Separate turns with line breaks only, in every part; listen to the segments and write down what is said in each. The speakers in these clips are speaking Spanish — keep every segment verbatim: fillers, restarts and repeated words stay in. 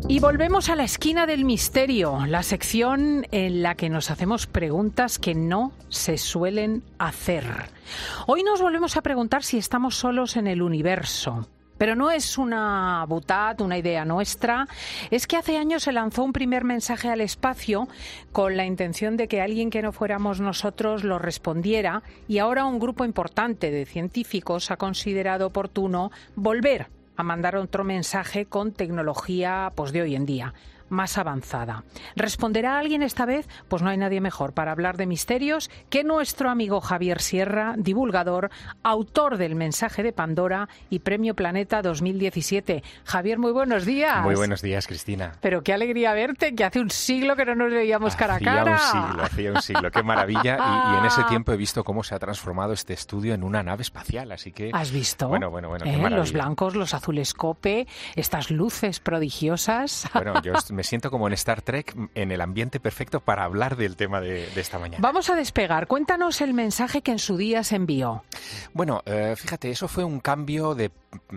Y volvemos a la esquina del misterio, la sección en la que nos hacemos preguntas que no se suelen hacer. Hoy nos volvemos a preguntar si estamos solos en el universo. Pero no es una butad, una idea nuestra. Es que hace años se lanzó un primer mensaje al espacio con la intención de que alguien que no fuéramos nosotros lo respondiera, y ahora un grupo importante de científicos ha considerado oportuno volver a mandar otro mensaje con tecnología pues, de hoy en día, más avanzada. ¿Responderá alguien esta vez? Pues no hay nadie mejor para hablar de misterios que nuestro amigo Javier Sierra, divulgador, autor del mensaje de Pandora y Premio Planeta dos mil diecisiete. Javier, muy buenos días.
Muy buenos días, Cristina.
Pero qué alegría verte, que hace un siglo que no nos veíamos cara a cara.
Hacía un siglo, hacía un siglo, qué maravilla. Y, y en ese tiempo he visto cómo se ha transformado este estudio en una nave espacial, así que...
¿Has visto?
Bueno, bueno, bueno,
¿Eh?
qué maravilla.
Los blancos, los azules cope, estas luces prodigiosas.
Bueno, yo me siento como en Star Trek, en el ambiente perfecto para hablar del tema de, de esta mañana.
Vamos a despegar. Cuéntanos el mensaje que en su día se envió.
Bueno, eh, fíjate, eso fue un cambio de,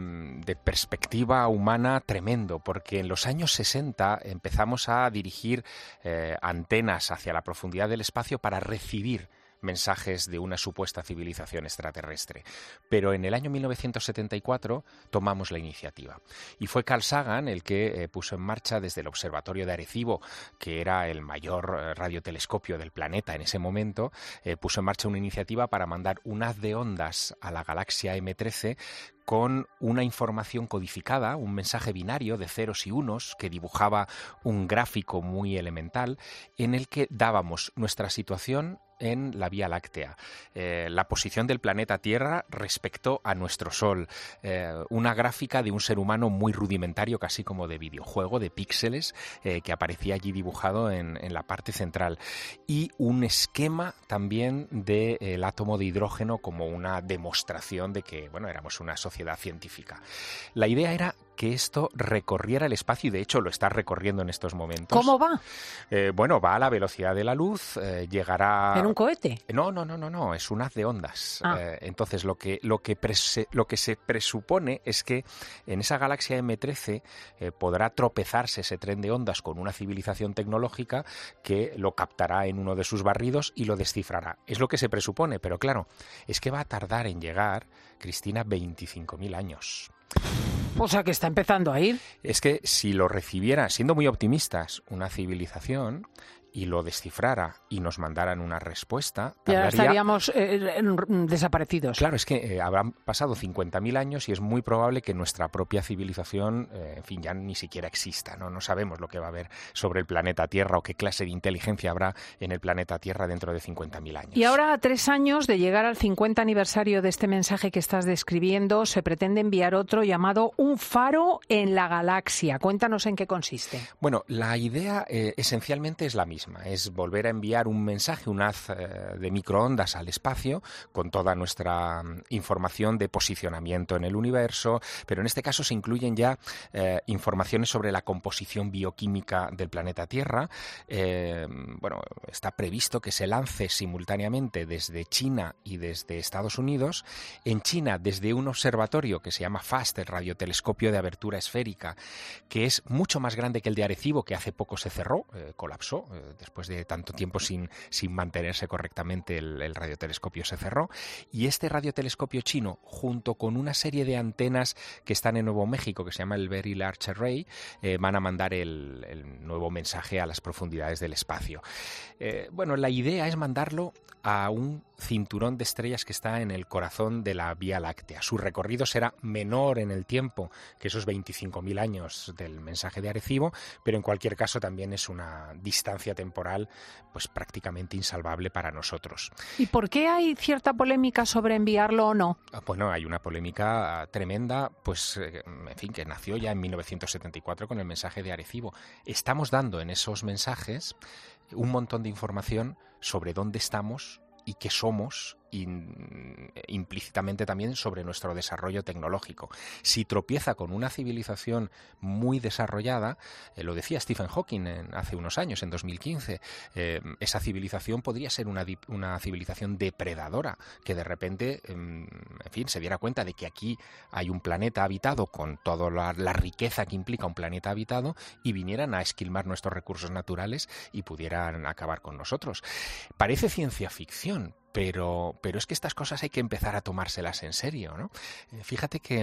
de perspectiva humana tremendo, porque en los años sesenta empezamos a dirigir eh, antenas hacia la profundidad del espacio para recibir mensajes de una supuesta civilización extraterrestre. Pero en el año mil novecientos setenta y cuatro tomamos la iniciativa. Y fue Carl Sagan el que eh, puso en marcha desde el Observatorio de Arecibo, que era el mayor eh, radiotelescopio del planeta en ese momento, eh, puso en marcha una iniciativa para mandar un haz de ondas a la galaxia eme trece con una información codificada, un mensaje binario de ceros y unos que dibujaba un gráfico muy elemental en el que dábamos nuestra situación en la Vía Láctea, eh, la posición del planeta Tierra respecto a nuestro Sol, eh, una gráfica de un ser humano muy rudimentario, casi como de videojuego, de píxeles, eh, que aparecía allí dibujado en, en la parte central, y un esquema también del átomo de hidrógeno como una demostración de que, bueno, éramos una sociedad científica. La idea era que esto recorriera el espacio, y de hecho lo está recorriendo en estos momentos.
¿Cómo va?
Eh, bueno, va a la velocidad de la luz, eh, llegará...
¿En un cohete?
No, no, no, no, no, es un haz de ondas.
Ah.
Eh, entonces, lo que, lo, que prese, lo que se presupone es que en esa galaxia eme trece eh, podrá tropezarse ese tren de ondas con una civilización tecnológica que lo captará en uno de sus barridos y lo descifrará. Es lo que se presupone, pero claro, es que va a tardar en llegar, Cristina, veinticinco mil años.
O sea, que está empezando a ir.
Es que si lo recibiera, siendo muy optimistas, una civilización y lo descifrara y nos mandaran una respuesta...
Ya estaríamos eh, desaparecidos.
Claro, es que eh, habrán pasado cincuenta mil años y es muy probable que nuestra propia civilización, eh, en fin, ya ni siquiera exista, ¿no? No sabemos lo que va a haber sobre el planeta Tierra o qué clase de inteligencia habrá en el planeta Tierra dentro de cincuenta mil años.
Y ahora, a tres años de llegar al cincuenta aniversario de este mensaje que estás describiendo, se pretende enviar otro llamado Un faro en la galaxia. Cuéntanos en qué consiste.
Bueno, la idea eh, esencialmente es la misma. Es volver a enviar un mensaje, un haz eh, de microondas al espacio con toda nuestra um, información de posicionamiento en el universo, pero en este caso se incluyen ya eh, informaciones sobre la composición bioquímica del planeta Tierra. Eh, bueno, está previsto que se lance simultáneamente desde China y desde Estados Unidos. En China, desde un observatorio que se llama FAST, el radiotelescopio de abertura esférica, que es mucho más grande que el de Arecibo, que hace poco se cerró, eh, colapsó, eh, después de tanto tiempo sin, sin mantenerse correctamente el, el radiotelescopio se cerró, y este radiotelescopio chino, junto con una serie de antenas que están en Nuevo México, que se llama el Very Large Array, eh, van a mandar el, el nuevo mensaje a las profundidades del espacio. Eh, bueno, la idea es mandarlo a un cinturón de estrellas que está en el corazón de la Vía Láctea. Su recorrido será menor en el tiempo que esos veinticinco mil años del mensaje de Arecibo, pero en cualquier caso también es una distancia temporal pues prácticamente insalvable para nosotros.
¿Y por qué hay cierta polémica sobre enviarlo o no?
Bueno, hay una polémica tremenda, pues en fin, que nació ya en mil novecientos setenta y cuatro con el mensaje de Arecibo. Estamos dando en esos mensajes un montón de información sobre dónde estamos y qué somos in, implícitamente también sobre nuestro desarrollo tecnológico. Si tropieza con una civilización muy desarrollada, eh, lo decía Stephen Hawking en, hace unos años, en dos mil quince, eh, esa civilización podría ser una, una civilización depredadora, que de repente, eh, en fin, se diera cuenta de que aquí hay un planeta habitado con toda la, la riqueza que implica un planeta habitado y vinieran a esquilmar nuestros recursos naturales y pudieran acabar con nosotros. Parece ciencia ficción, Pero, pero es que estas cosas hay que empezar a tomárselas en serio, ¿no? Fíjate que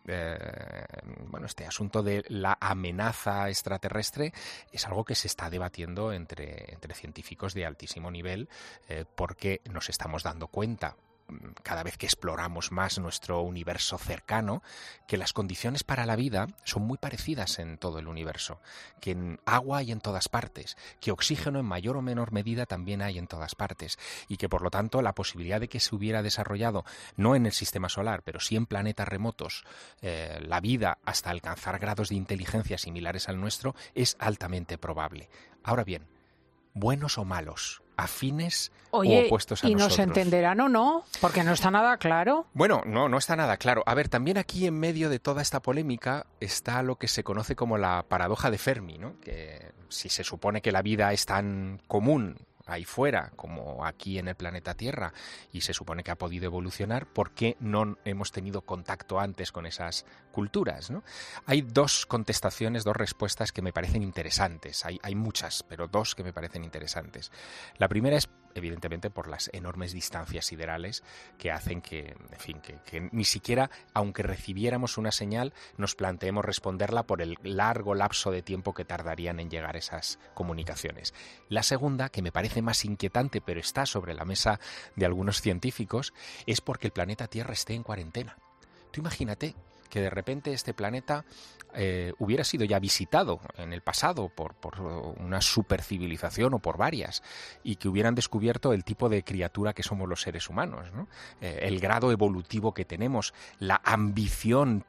eh, bueno, este asunto de la amenaza extraterrestre es algo que se está debatiendo entre, entre científicos de altísimo nivel, eh, porque nos estamos dando cuenta, cada vez que exploramos más nuestro universo cercano, que las condiciones para la vida son muy parecidas en todo el universo, que en agua hay en todas partes, que oxígeno en mayor o menor medida también hay en todas partes, y que por lo tanto la posibilidad de que se hubiera desarrollado, no en el sistema solar, pero sí en planetas remotos, eh, la vida hasta alcanzar grados de inteligencia similares al nuestro es altamente probable. Ahora bien, ¿buenos o malos? ¿Afines
Oye,
o opuestos a
¿y
nosotros?
nos entenderán o no? Porque no está nada claro.
Bueno, no, no está nada claro. A ver, también aquí en medio de toda esta polémica está lo que se conoce como la paradoja de Fermi, ¿no? Que si se supone que la vida es tan común ahí fuera como aquí en el planeta Tierra y se supone que ha podido evolucionar, ¿por qué no hemos tenido contacto antes con esas culturas, ¿no? Hay dos contestaciones, dos respuestas que me parecen interesantes. Hay, hay muchas, pero dos que me parecen interesantes. La primera es, evidentemente, por las enormes distancias siderales que hacen que, en fin, que, que ni siquiera, aunque recibiéramos una señal, nos planteemos responderla por el largo lapso de tiempo que tardarían en llegar esas comunicaciones. La segunda, que me parece más inquietante, pero está sobre la mesa de algunos científicos, es porque el planeta Tierra esté en cuarentena. Tú imagínate que de repente este planeta eh, hubiera sido ya visitado en el pasado por, por una supercivilización o por varias, y que hubieran descubierto el tipo de criatura que somos los seres humanos, ¿no? Eh, el grado evolutivo que tenemos, la ambición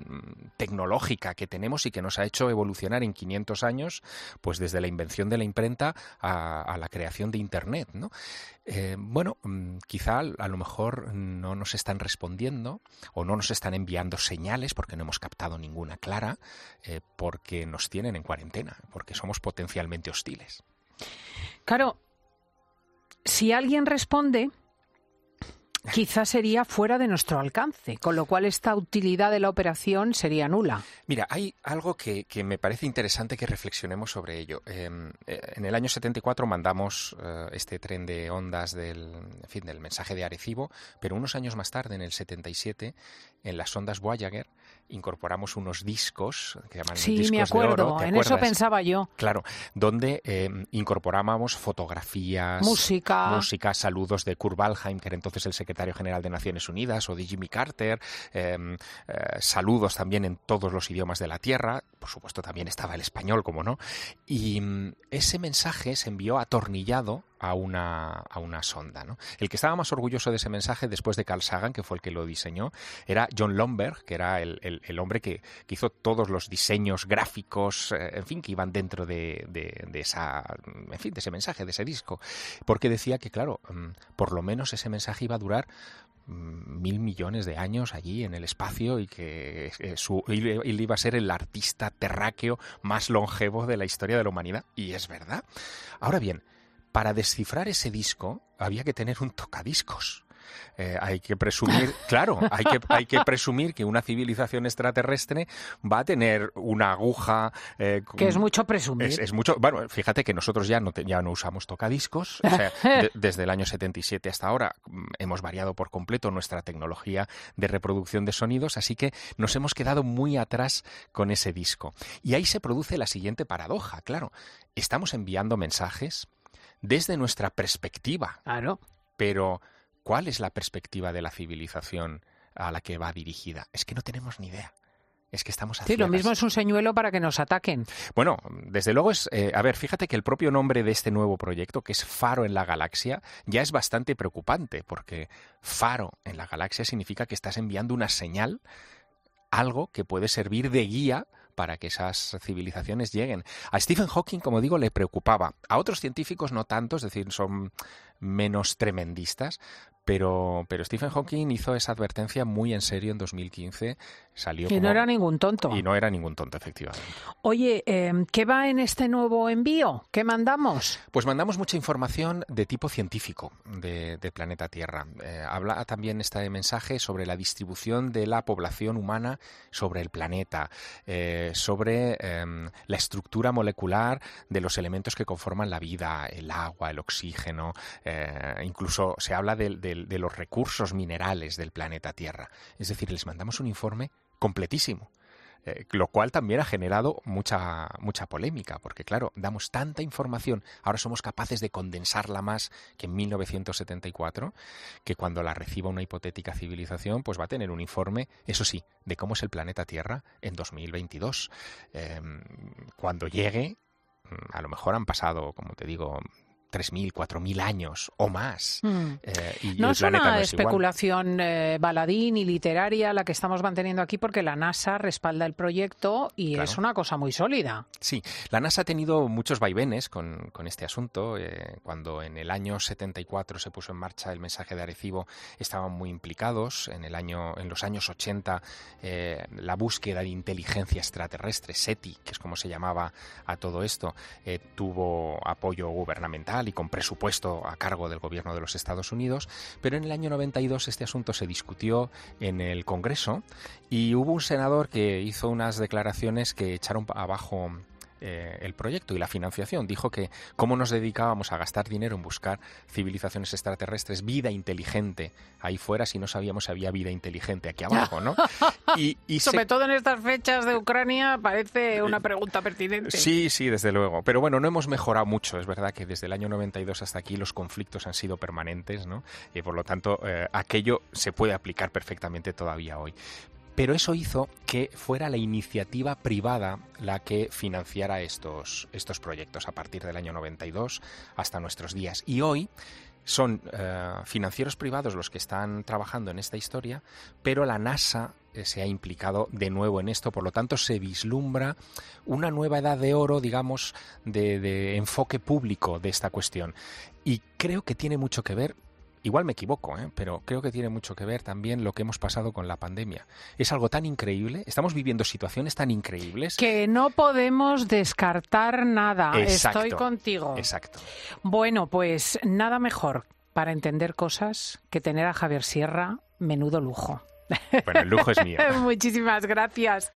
tecnológica que tenemos y que nos ha hecho evolucionar en quinientos años, pues desde la invención de la imprenta a, a la creación de Internet, ¿no? Eh, bueno, quizá a lo mejor no nos están respondiendo o no nos están enviando señales porque no hemos captado ninguna clara, eh, porque nos tienen en cuarentena, porque somos potencialmente hostiles.
Claro, si alguien responde, quizás sería fuera de nuestro alcance, con lo cual esta utilidad de la operación sería nula.
Mira, hay algo que, que me parece interesante que reflexionemos sobre ello. Eh, en el año setenta y cuatro mandamos eh, este tren de ondas del, en fin, del mensaje de Arecibo, pero unos años más tarde, en el setenta y siete, en las ondas Voyager, incorporamos unos discos que llaman
sí,
discos
me acuerdo,
de oro. ¿Te
en
acuerdas?
Eso pensaba yo.
Claro, donde eh, incorporábamos fotografías,
música,
música, saludos de Kurt Waldheim, que era entonces el secretario general de Naciones Unidas, o de Jimmy Carter, eh, eh, saludos también en todos los idiomas de la Tierra, por supuesto también estaba el español, como no, y mm, ese mensaje se envió atornillado a una, a una sonda, ¿no? El que estaba más orgulloso de ese mensaje, después de Carl Sagan, que fue el que lo diseñó, era John Lomberg, que era el, el, el hombre que, que hizo todos los diseños gráficos, eh, en fin, que iban dentro de, de, de esa, en fin, de ese mensaje, de ese disco, porque decía que, claro, por lo menos ese mensaje iba a durar mil millones de años allí en el espacio y que eh, su, él iba a ser el artista terráqueo más longevo de la historia de la humanidad. Y es verdad. Ahora bien, para descifrar ese disco había que tener un tocadiscos. Eh, hay que presumir, claro, hay que, hay que presumir que una civilización extraterrestre va a tener una aguja... Eh,
que es mucho presumir.
Es, es mucho, bueno, fíjate que nosotros ya no, te, ya no usamos tocadiscos, o sea, de, desde el año setenta y siete hasta ahora hemos variado por completo nuestra tecnología de reproducción de sonidos, así que nos hemos quedado muy atrás con ese disco. Y ahí se produce la siguiente paradoja, claro, estamos enviando mensajes desde nuestra perspectiva,
claro,
pero... ¿cuál es la perspectiva de la civilización a la que va dirigida? Es que no tenemos ni idea. Es que estamos a
Sí,
ciegas.
lo mismo es un señuelo para que nos ataquen.
Bueno, desde luego es... Eh, a ver, fíjate que el propio nombre de este nuevo proyecto, que es Faro en la Galaxia, ya es bastante preocupante, porque faro en la galaxia significa que estás enviando una señal, algo que puede servir de guía para que esas civilizaciones lleguen. A Stephen Hawking, como digo, le preocupaba. A otros científicos no tanto, es decir, son menos tremendistas. Pero, pero Stephen Hawking hizo esa advertencia muy en serio en dos mil quince. Salió
y
como...
no era ningún tonto.
Y no era ningún tonto, efectivamente.
Oye, eh, ¿qué va en este nuevo envío? ¿Qué mandamos?
Pues mandamos mucha información de tipo científico de, de planeta Tierra. Eh, habla también este mensaje sobre la distribución de la población humana sobre el planeta, eh, sobre eh, la estructura molecular de los elementos que conforman la vida, el agua, el oxígeno, eh, incluso se habla de, de de los recursos minerales del planeta Tierra. Es decir, les mandamos un informe completísimo, eh, lo cual también ha generado mucha, mucha polémica, porque claro, damos tanta información, ahora somos capaces de condensarla más que en mil novecientos setenta y cuatro, que cuando la reciba una hipotética civilización, pues va a tener un informe, eso sí, de cómo es el planeta Tierra en dos mil veintidós. Eh, cuando llegue, a lo mejor han pasado, como te digo, tres mil, cuatro mil años o más.
Mm.
Eh, y
no
el
es
planeta
una
no es
especulación eh, baladí ni literaria la que estamos manteniendo aquí, porque la NASA respalda el proyecto y
Claro.
es una cosa muy sólida.
Sí, la NASA ha tenido muchos vaivenes con, con este asunto. Eh, cuando en el año setenta y cuatro se puso en marcha el mensaje de Arecibo, estaban muy implicados. En el año, en los años ochenta, eh, la búsqueda de inteligencia extraterrestre, SETI, que es como se llamaba a todo esto, eh, tuvo apoyo gubernamental y con presupuesto a cargo del gobierno de los Estados Unidos, pero en el año noventa y dos este asunto se discutió en el Congreso y hubo un senador que hizo unas declaraciones que echaron abajo eh, el proyecto y la financiación. Dijo que cómo nos dedicábamos a gastar dinero en buscar civilizaciones extraterrestres, vida inteligente ahí fuera, si no sabíamos si había vida inteligente aquí abajo, ¿no? Y, y
Sobre
se...
todo en estas fechas de Ucrania parece una pregunta pertinente.
Sí, sí, desde luego. Pero bueno, no hemos mejorado mucho. Es verdad que desde el año noventa y dos hasta aquí los conflictos han sido permanentes, ¿no? Y por lo tanto, eh, aquello se puede aplicar perfectamente todavía hoy. Pero eso hizo que fuera la iniciativa privada la que financiara estos, estos proyectos a partir del año noventa y dos hasta nuestros días. Y hoy son eh, financieros privados los que están trabajando en esta historia, pero la NASA eh, se ha implicado de nuevo en esto. Por lo tanto, se vislumbra una nueva edad de oro, digamos, de, de enfoque público de esta cuestión. Y creo que tiene mucho que ver. Igual me equivoco, ¿eh? Pero creo que tiene mucho que ver también lo que hemos pasado con la pandemia. Es algo tan increíble, estamos viviendo situaciones tan increíbles.
Que no podemos descartar nada.
Exacto,
Estoy contigo.
Exacto.
Bueno, pues nada mejor para entender cosas que tener a Javier Sierra. Menudo lujo.
Bueno, el lujo es mío.
Muchísimas gracias.